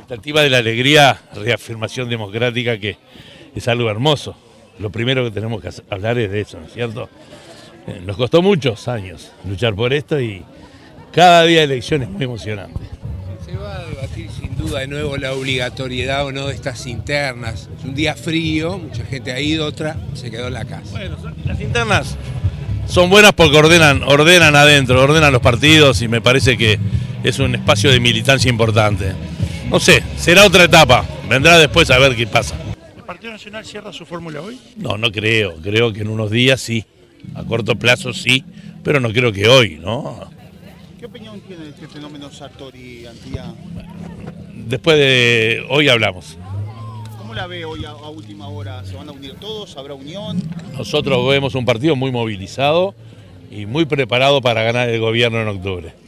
expectativa de la alegría, reafirmación democrática, que es algo hermoso. Lo primero que tenemos que hablar es de eso, ¿no es cierto? Nos costó muchos años luchar por esto y cada día de elección es muy emocionante. Se va a debatir sin duda de nuevo la obligatoriedad o no de estas internas. Es un día frío, mucha gente ha ido, otra se quedó en la casa. Bueno, las internas son buenas porque ordenan adentro, ordenan los partidos y me parece que es un espacio de militancia importante. No sé, será otra etapa, vendrá después a ver qué pasa. ¿El Partido Nacional cierra su fórmula hoy? No creo que en unos días sí, a corto plazo sí, pero no creo que hoy, ¿no? ¿Qué opinión tiene de este fenómeno Sartori-Antía? Después de hoy hablamos. ¿Cómo la ve hoy a última hora? ¿Se van a unir todos? ¿Habrá unión? Nosotros vemos un partido muy movilizado y muy preparado para ganar el gobierno en octubre.